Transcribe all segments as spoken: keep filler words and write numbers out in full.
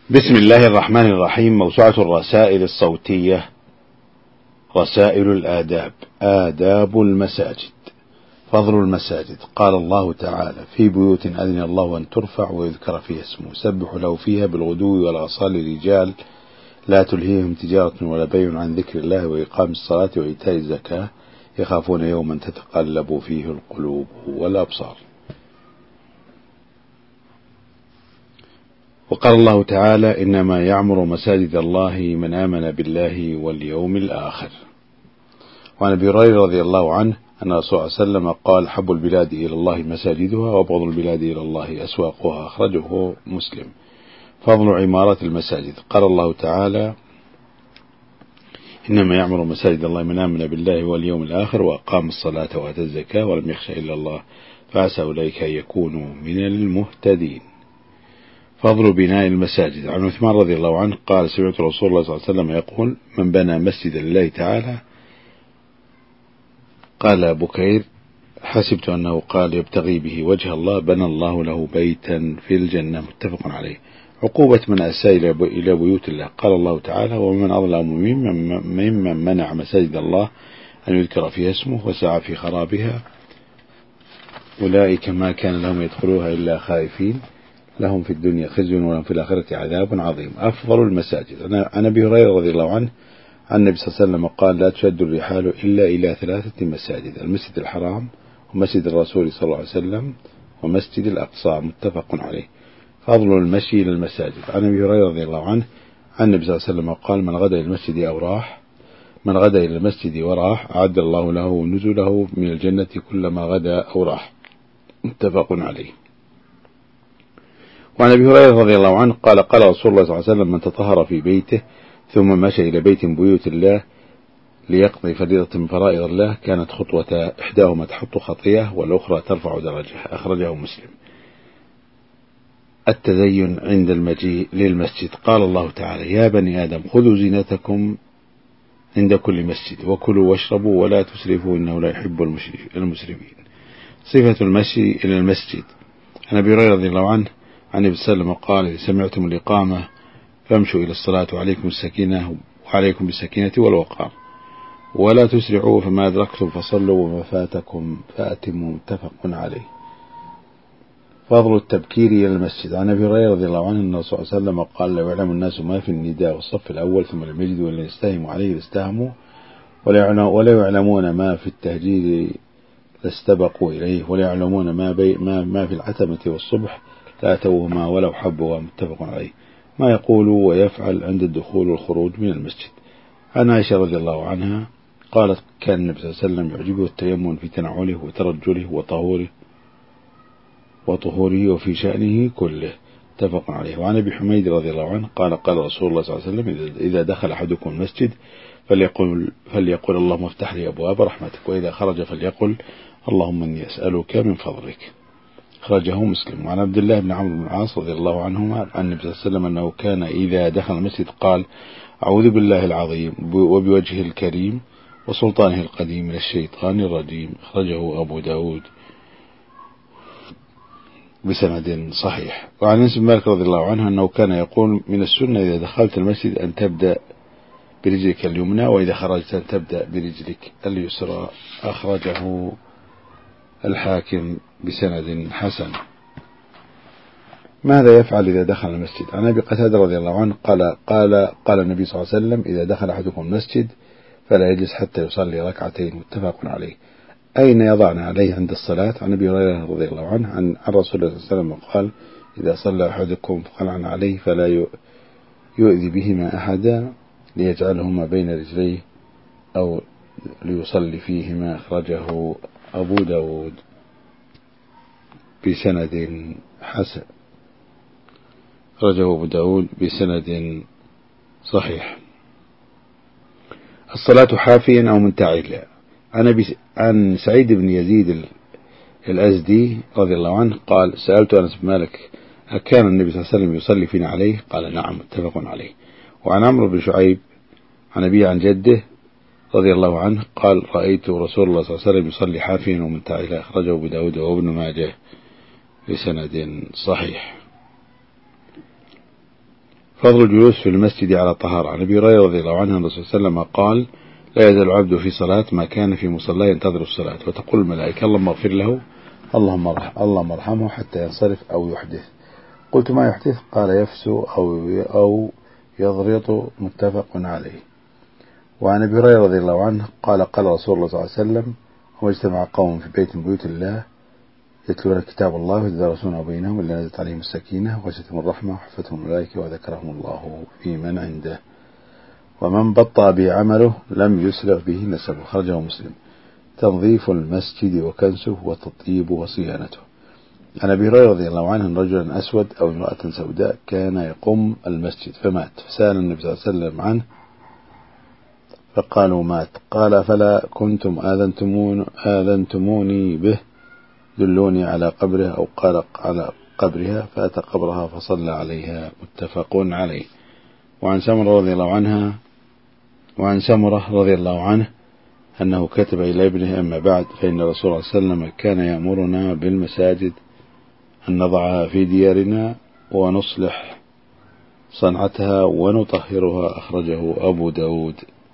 بسم الله الرحمن الرحيم. موسوعة الرسائل الصوتية، رسائل الآداب، آداب المساجد. فضل المساجد. قال الله تعالى: في بيوت أذن الله أن ترفع ويذكر فيها اسمه يسبح له فيها بالغدو والآصال رجال لا تلهيهم تجارة ولا بيع عن ذكر الله وإقام الصلاة وإيتاء الزكاة يخافون يوما تتقلب فيه القلوب والأبصار. وقال الله تعالى: إنما يعمر مساجد الله من آمن بالله واليوم الآخر. وعن أبي هريرة رضي الله عنه أن رسول الله صلى الله عليه وسلم قال: حب البلاد إلى الله مساجدها وبغض البلاد إلى الله أسواقها. أخرجه مسلم. فضل عمارة المساجد. قال الله تعالى: إنما يعمر مساجد الله من آمن بالله واليوم الآخر وأقام الصلاة وآتى الزكاة ولم يخش إلا الله فعسى أولئك أن يكونوا من المهتدين. فضل بناء المساجد. عن عثمان رضي الله عنه قال: سمعت رسول الله صلى الله عليه وسلم يقول: من بنى مسجدا لله تعالى. قال بكير: حسبت أنه قال يبتغي به وجه الله بنى الله له بيتا في الجنة. متفق عليه. عقوبة من أساء إلى بيوت الله. قال الله تعالى: ومن أظلم ممن منع مساجد الله أن يذكر فيها اسمه وسعى في خرابها أولئك ما كان لهم يدخلوها إلا خائفين لهم في الدنيا خزي ولهم في الآخرة عذاب عظيم. أفضل المساجد. عن أبي هريرة رضي الله عنه عن النبي صلى الله عليه وسلم قال: لا تشد الرحال إلا إلى ثلاثة مساجد: المسجد الحرام ومسجد الرسول صلى الله عليه وسلم ومسجد الأقصى. متفق عليه. فضل المشي إلى المساجد. عن أبي هريرة رضي الله عنه عن النبي صلى الله عليه وسلم قال: من غدا إلى المسجد أو راح من غدا إلى المسجد وراح أعد الله له نزله من الجنة كلما غدا أو راح. متفق عليه. وعن أبي هريرة رضي الله عنه قال: قال رسول الله صلى الله عليه وسلم: من تطهر في بيته ثم مشى إلى بيت من بيوت الله ليقضي فريضة من فرائض الله كانت خطوة إحداهما تحط خطيئة والأخرى ترفع درجة. أخرجه مسلم. التزين عند المجيء للمسجد. قال الله تعالى: يا بني آدم خذوا زينتكم عند كل مسجد وكلوا واشربوا ولا تسرفوا إنه لا يحب المسرفين. صفة المشي إلى المسجد. عن أبي هريرة رضي الله عنه عن النبي صلى الله عليه وسلم قال: إذا سمعتم الإقامة فامشوا إلى الصلاة وعليكم السكينة وعليكم بالسكينة والوقار ولا تسرعوا فما أدركتم فصلوا وما فاتكم فأتموا. متفق عليه. فضل التبكير إلى المسجد. عن أبي هريرة رضي الله عنه أن الرسول صلى الله عليه وسلم قال: لو يعلم الناس ما في النداء والصف الأول ثم لم يجدوا إلا يستهموا عليه لاستهموا ولا يعلمون ما في التهجير لاستبقوا إليه ولا يعلمون ما, بي ما, ما في العتمة والصبح لا أتوهما ولو حبوا. متفق عليه. ما يقول ويفعل عند الدخول والخروج من المسجد. عن عائشة رضي الله عنها قالت: كان النبي صلى الله عليه وسلم يعجبه التيمم في تنعله وترجله وطهوره وطهوره وفي شأنه كله. متفق عليه. وعن أبي حميد رضي الله عنه قال: قال رسول الله صلى الله عليه وسلم: إذا دخل أحدكم المسجد فليقل, فليقل اللهم افتح لي أبواب رحمتك وإذا خرج فليقل اللهم إني أسألك من فضلك. أخرجه مسلم. وعن عبد الله بن عمرو بن العاص رضي الله عنهما عن النبي صلى الله عليه وسلم أنه كان إذا دخل المسجد قال: أعوذ بالله العظيم وبوجهه الكريم وسلطانه القديم من الشيطان الرجيم. أخرجه أبو داود بسند صحيح. وعن أنس بن مالك رضي الله عنه أنه كان يقول: من السنة إذا دخلت المسجد أن تبدأ برجلك اليمنى وإذا خرجت أن تبدأ برجلك اليسرى. أخرجه الحاكم بسند حسن. ماذا يفعل إذا دخل المسجد؟ عن أبي قتادة رضي الله عنه قال قال قال النبي صلى الله عليه وسلم: إذا دخل أحدكم المسجد فلا يجلس حتى يصلي ركعتين. متفق عليه. أين يضعنا عليه عند الصلاة؟ عن أبي هريرة رضي الله عنه عن رسول الله صلى الله عليه وسلم قال: إذا صلى أحدكم فقلعن عليه فلا يؤذي بهما أحدا ليجعلهما بين رجليه أو ليصلي فيهما. أخرجه أبو داود بسند حسن. أخرجه أبو داود بسند صحيح. الصلاة حافيا أو منتعلا. عن عن سعيد بن يزيد الأزدي رضي الله عنه قال: سألت أنس بن مالك: أكان النبي صلى الله عليه وسلم يصلي فينا عليه؟ قال: نعم. متفق عليه. وعن عمرو بن شعيب عن أبي عن جده رضي الله عنه قال: رأيت رسول الله صلى الله عليه وسلم يصلي حافيا ومنتعلا. أخرجه أبو داود وابن ماجه بسند صحيح. فضل الجلوس في المسجد على طهارة. عن أبي هريرة رضي الله عنه أن الرسول صلى الله عليه وسلم قال: لا يزال العبد في صلاة ما كان في مصلاه ينتظر الصلاة، وتقول الملائكة: اللهم اغفر له، اللهم ارحم اللهم ارحمه حتى ينصرف أو يحدث. قلت: ما يحدث؟ قال: يفسو أو أو يضرط. متفق عليه. وعن أبي هريرة رضي الله عنه قال: قال رسول الله صلى الله عليه وسلم: وما اجتمع قوم في بيت من بيوت الله يتلون كتاب الله ويتدارسونه بينهم إلا نزلت عليهم السكينة وغشتهم الرحمة وحفتهم الملائكة وذكرهم الله في من عنده. ومن بطأ به عمله لم يسرع به نسبه. خرجه مسلم. تنظيف المسجد وكنسه وتطيب وصيانته. عن أبي هريرة رضي الله عنه أن رجلا أسود أو امرأة سوداء كان يقوم المسجد فمات، فسأل النبي صلى الله عليه وسلم عنه فقالوا: مات. قال: فلا كنتم آذنتمون آذنتموني به، دلوني على قبره، أو قال على قبرها، فأتى قبرها فصلى عليها. متفق عليه. وعن سمرة رضي الله عنها وعن سمرة رضي الله عنه أنه كتب إلى ابنه: أما بعد، فإن رسول الله صلى الله عليه وسلم كان يأمرنا بالمساجد أن نضعها في ديارنا ونصلح صنعتها ونطهرها. أخرجه أبو داود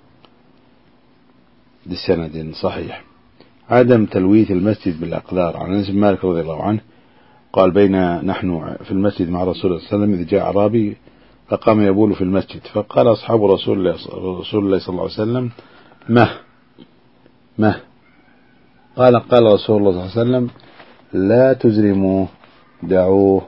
بسند صحيح. عدم تلويث المسجد بالأقدار. عن أنس بن مالك رضي الله عنه قال: بين نحن في المسجد مع رسول الله صلى الله عليه وسلم إذ جاء أعرابي فقام يبول في المسجد، فقال أصحاب رسول الله, رسول الله صلى الله عليه وسلم: مه مه قال قال رسول الله صلى الله عليه وسلم: لا تزرموه، دعوه.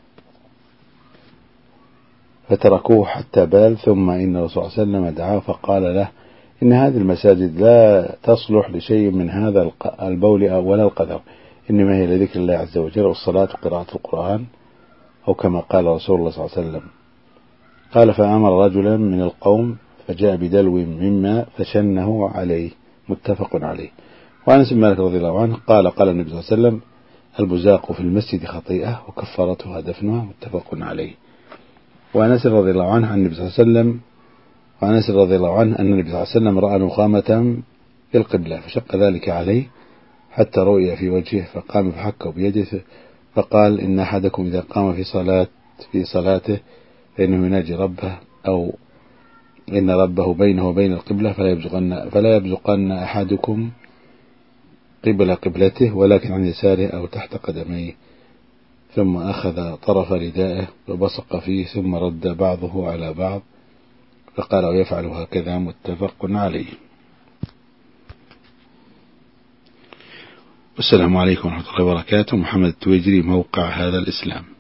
فتركوه حتى بال، ثم إن الرسول صلى الله عليه وسلم دعاه فقال له: إن هذه المساجد لا تصلح لشيء من هذا البول ولا القدر، إنما هي لذكر الله عز وجل والصلاة وقراءة القرآن، أو كما قال رسول الله صلى الله عليه وسلم. قال: فأمر رجلا من القوم فجاء بدلو من ماء فشنه عليه. متفق عليه. وعن أنس بن مالك رضي الله عنه قال: قال النبي صلى الله عليه وسلم: البزاق في المسجد خطيئة وكفارتها دفنها. متفق عليه. وعن أنس رضي الله عنه عن النبي صلى الله عليه وسلم وعن أنس رضي الله عنه أن النبي صلى الله عليه وسلم رأى نخامة في القبلة فشق ذلك عليه حتى رؤي في وجهه، فقام فحكه بيده فقال: إن أحدكم إذا قام في صلاة في صلاته فإنه يناجي ربه، أو إن ربه بينه وبين القبلة، فلا يبزقن فلا يبزقن أحدكم قبل قبلته ولكن عن يساره أو تحت قدميه. ثم أخذ طرف ردائه وبصق فيه ثم رد بعضه على بعض فقال: ويفعل هكذا. متفق عليه. والسلام عليكم ورحمة الله وبركاته. محمد التويجري، موقع هذا الإسلام.